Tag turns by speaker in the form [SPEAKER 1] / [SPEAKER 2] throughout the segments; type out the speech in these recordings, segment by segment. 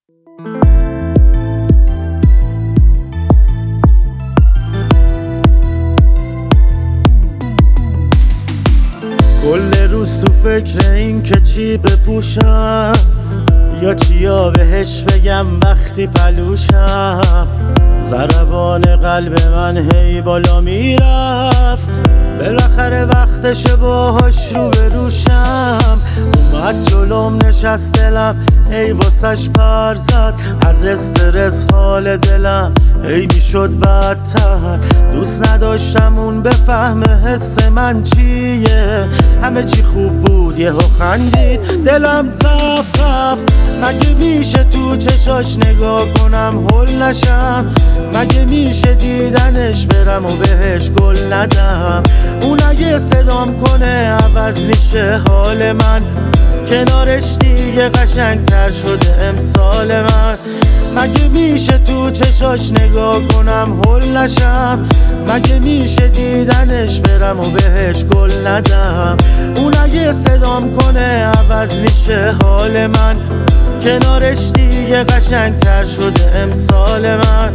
[SPEAKER 1] کل روز تو فکر این که چی بپوشم یا چیا بهش بگم وقتی پلوشم. ضربان قلب من هی بالا میرفت، بالاخره وقتشه باهاش رو بروشم. اومد جلوم نشست دلم هی واسش پر زد، از استرس حال دلم هی میشد بدتر. دوست نداشتم اون بفهمه حس من چیه، همه چی خوب بود یهو خندید دلم تف رفت. مگه میشه تو چشاش نگاه کنم هل نشم؟ مگه میشه دیدنش برم و بهش گل ندم؟ اون اگه صدام کنه عوض میشه حال من، کنارش دیگه قشنگتر شده امسال من. مگه میشه تو چشاش نگاه کنم هل نشم؟ مگه میشه دیدنش برم و بهش گل ندم؟ اون اگه صدام کنه عوض میشه حال من، کنارش دیگه قشنگتر شده امسال من.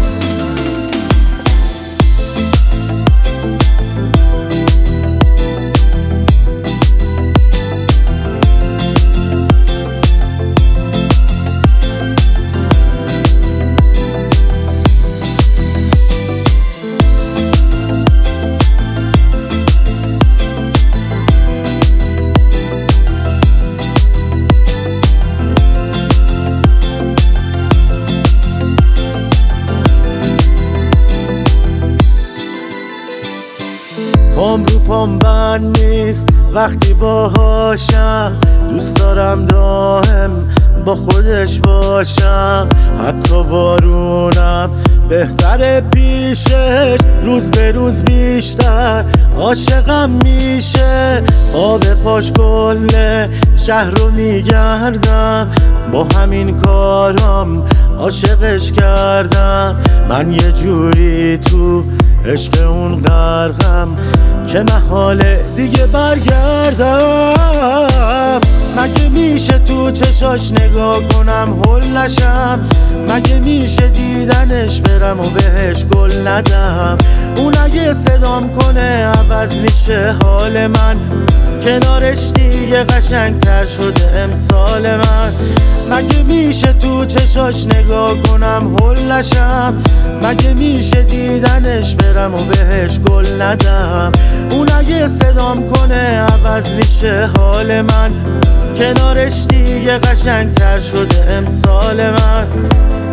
[SPEAKER 1] پام رو پام بند نیست وقتی باهاشم، دوست دارم دائم با خودش باشم. حتی بارونم بهتره پیشش، روز به روز بیشتر عاشقم میشه. آب پاش کل شهر رو میگردم، با همین کارام عاشقش کردم. من یه جوری تو عشق اون غرقم که محاله دیگه برگردم. مگه میشه تو چشاش نگاه کنم هل نشم؟ مگه میشه دیدنش برم و بهش گل ندم؟ اون اگه صدام کنه عوض میشه حال من، کنارش دیگه قشنگتر شده امسال من. مگه میشه تو چشاش نگاه کنم هل نشم؟ مگه میشه دیدنش برم و بهش گل ندم؟ اون اگه صدام کنه عوض میشه حال من، کنارش دیگه قشنگتر شده امسال من.